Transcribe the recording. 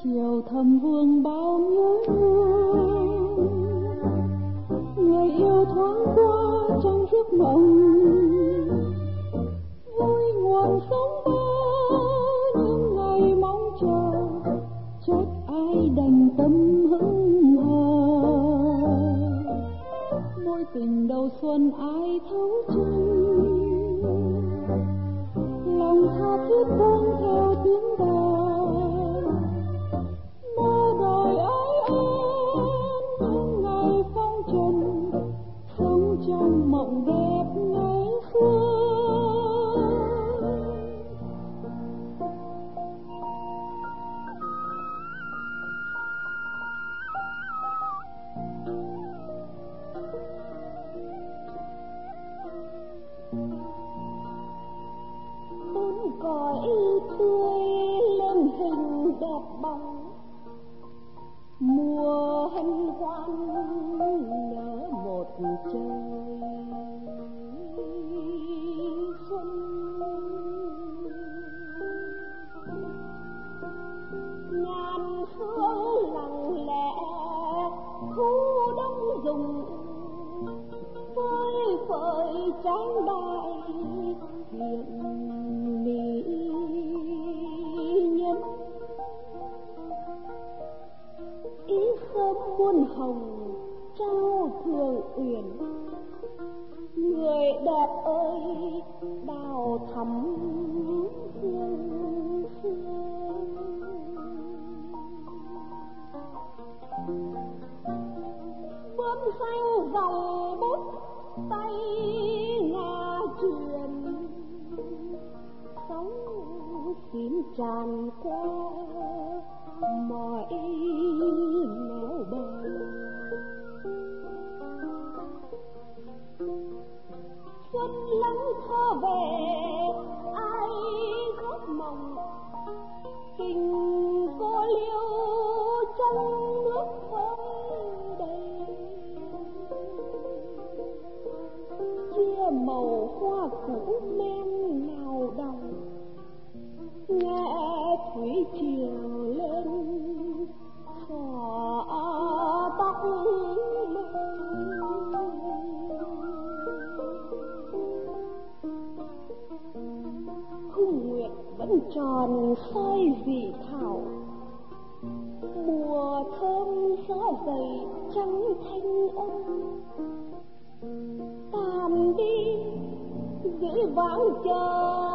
chiều thầm vương bao nhớ thương, người yêu thoáng qua trong giấc mộng, vui nguồn sống mơ những ngày mong chờ, chợt ai đành tâm hững hờ. Mối tình đầu xuân ai thấu chân, lòng tha thiết buông theo tiếng đàn, mơ đời ái an những ngày phong trần, sống trong mộng đẹp ngày xưa. Cõi tươi lên hình đẹp bóng, mùa hân hoan nở một trời xuân. Ngàn sương lặng lẽ thu đông dùng, phơi phới trắng đại hiện mỹ nhân. Ý sớm muôn hồng trao thường uyển, người đẹp ơi đào thắm hương xưa. Bướm xanh dòng bút tay ngà truyền, sóng xin tràn qua mọi nẻo bờ. Xuân lắng thơ về ai góp mộng, tình cô liêu trong nước vơi đầy. Chia màu hoa cũ men nào đồng, nghe thủy triều lên xõa tóc khung nguyệt vẫn tròn soi dị thảo, mùa thơm gió dậy trắng thanh ôn. Tàn đi dĩ vãng chờ